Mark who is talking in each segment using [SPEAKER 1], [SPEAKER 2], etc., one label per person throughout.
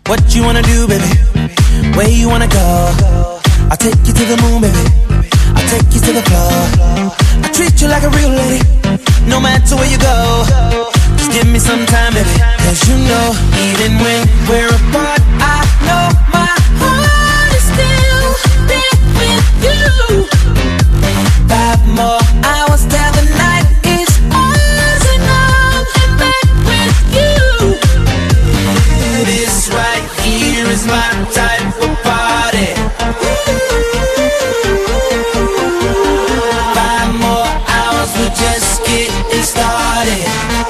[SPEAKER 1] What you wanna do, baby? Where you wanna go? I'll take you to the moon, baby. I'll take you to the floor. I treat you like a real lady, no matter where you go. Just give me some time, baby. Cause you know, even when we're apart, I know my heart is still there with you. 5 more hours till the night is ours, and I'm back with you. This right here is my type of party. 5 more hours, we're just getting started.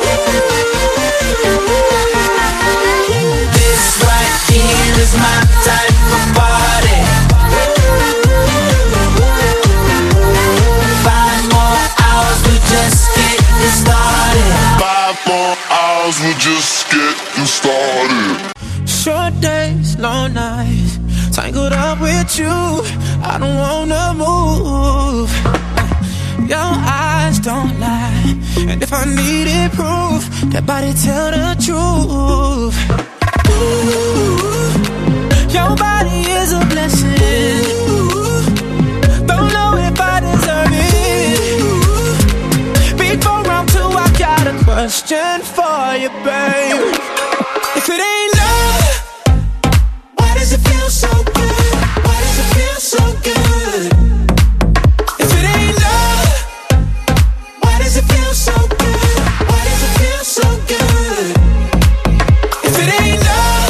[SPEAKER 1] This right here is my type of party. 5 more hours, we're just getting started.
[SPEAKER 2] 5 more hours, we're just getting started.
[SPEAKER 1] Short days, long nights, tangled up with you. I don't wanna move. Your eyes don't lie, and if I needed proof, that body tell the truth. Ooh, your body is a blessing. Don't know if I deserve it. Before round 2, I got a question for you, babe. If it ain't love, why does it feel so good? Why does it feel so good? If it ain't love, why does it feel so good? Why does it feel so good? If it ain't love,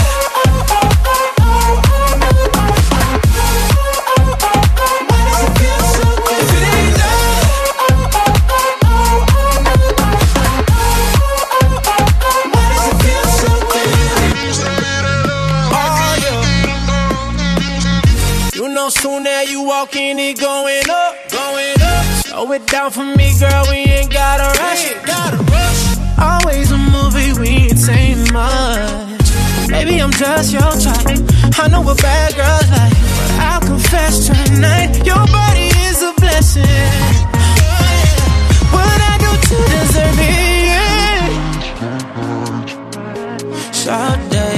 [SPEAKER 1] why does it feel so good? If it ain't love, why does it feel so good? Oh yeah. You know soon as you walk in, it going up, going up. Slow it down for me, girl, we ain't gotta rush. Always a movie, we ain't saying much. Maybe I'm just your type, I know what bad girls like, but I'll confess tonight, your body is a blessing. What I do to deserve it? Short day,